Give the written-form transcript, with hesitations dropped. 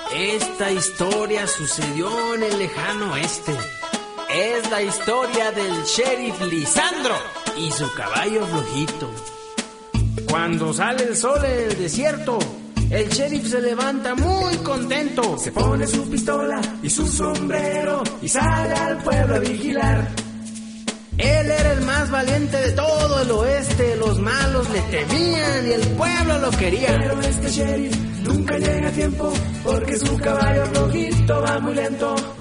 Esta historia sucedió en el lejano oeste. Es la historia del sheriff Lisandro y su caballo flojito. Cuando sale el sol en el desierto, el sheriff se levanta muy contento. Se pone su pistola y su sombrero y sale al pueblo a vigilar. Él era el más valiente de todo el oeste. Los malos le temían y el pueblo lo quería. Pero este sheriff nunca llega a tiempo porque su caballo flojito va muy lento.